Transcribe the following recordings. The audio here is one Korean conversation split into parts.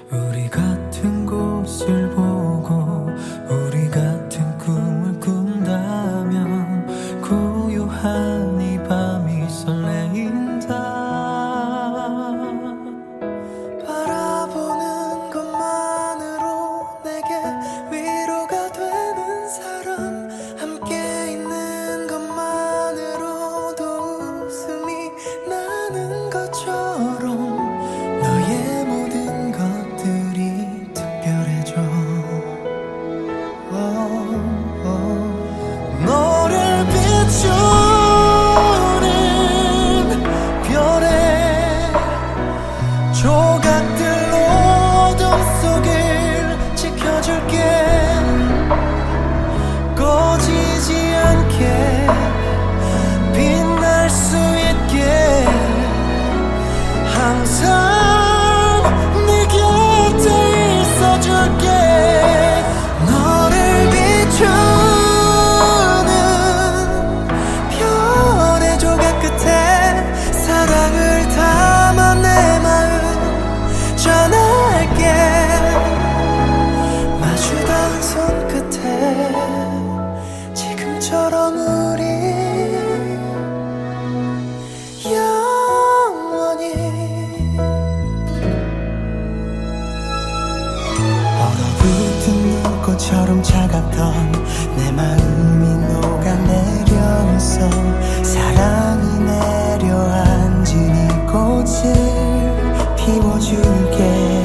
우리 같은 곳을 보고 우리 같은 꿈을 꾼다면 고요한 이 밤이 설레인다. 바라보는 것만으로 내게 위로가 되는 사람, 함께 있는 것만으로도 웃음이 나는 것처럼 너의 모든 것들이 특별해져. 너를 비추는 별의 조각들로 어둠 속을 지켜줄게. 꺼지지 않게 빛날 수 있게 항상 네 곁에 있어줄게. 너를 비추는 별의 조각 끝에 사랑을 담아 내 마음 전할게. 마주던 손끝에 지금처럼 우리 영원히. 얼어붙은 눈꽃처럼 차갑던 내 마음이 녹아내려서 사랑이 내려앉은 이곳을 피워줄게.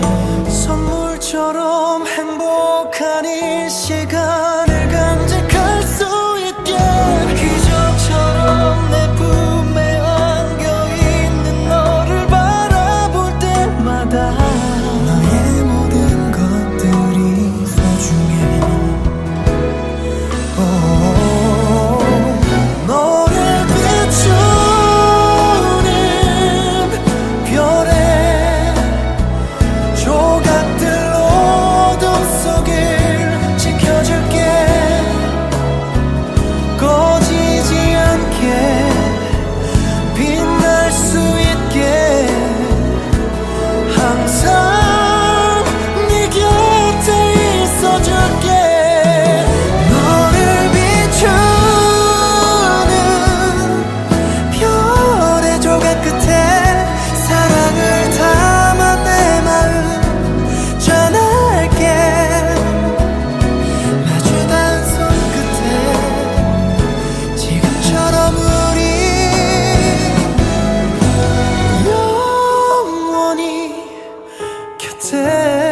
선물처럼 행복한 이 시간을 간직할 수 있게. 기적처럼 내 품에 안겨있는 너를 바라볼 때마다 너의 모든 것들이 소중해. 너를 비추는 별의 조각들로 어둠 속을 지켜줄게. 꺼지지 않게 빛날 수 있게 항상 네 곁에 있어줄게. 너를 비추는 별의 조각 끝에 사랑을 담아 내 마음 전할게. 마주단 손끝에 지금처럼 우리 영원히 곁에